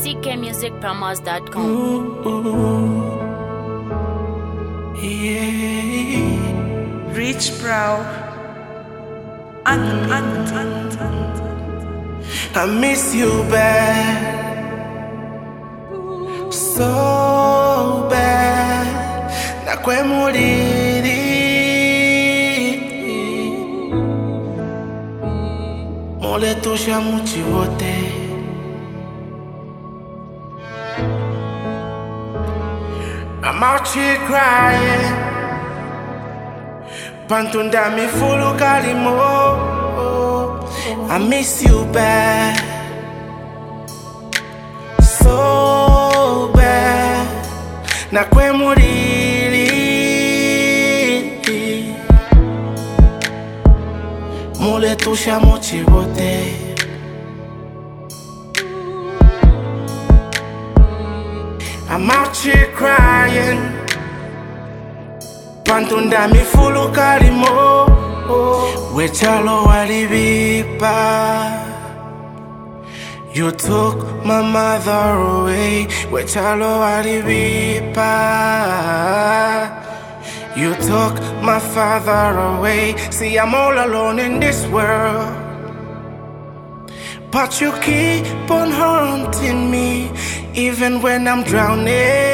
ckmusicpromos.com. Yeah. Rich Brow. I miss you bad, so bad. Nakwemuliri mole tosha muchivote. I'm out here crying, pantunda mi fulu kalimo. I miss you bad, so bad. Nakwemuliri mole tosha muchivote. I'm out here crying, pantunda mi fulu kalimo. Wechalo walibipa, you took my mother away. Wechalo walibipa, you took my father away. See, I'm all alone in this world, but you keep on haunting me, even when I'm drowning.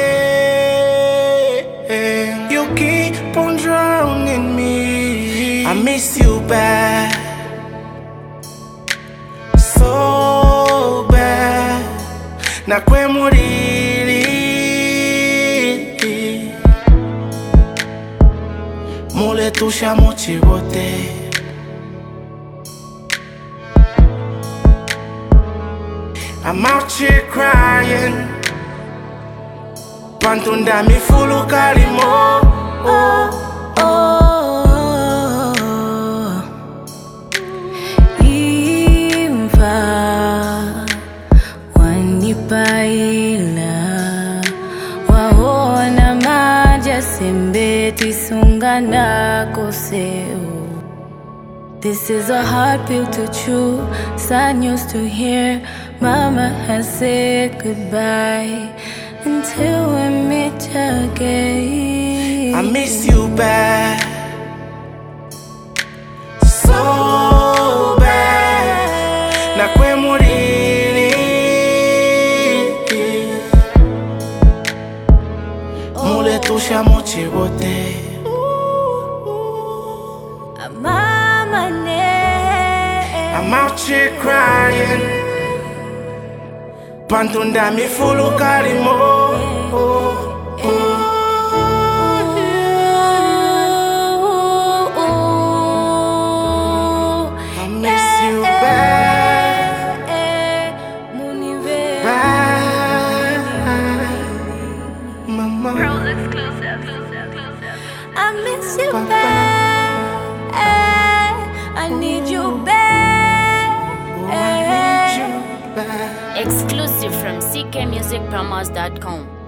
You keep on drowning me. I miss you bad, so bad. Nakwemuliri mole tosha muchivote. I'm out here crying, pantunda mi fulu kalimo. Baila waona maja sembeti sungana koseo. This is a hard pill to chew. Sad news to hear. Mama has said goodbye until we meet again. I miss you bad, so bad. Nakwemuliri mole tosha muchivote. I'm out here crying, pantunda mi fulu kalimo. I miss you bad, bad, mama. I miss you bad. I need you bad. Oh, I need you bad. Exclusive from ckmusicpromos.com.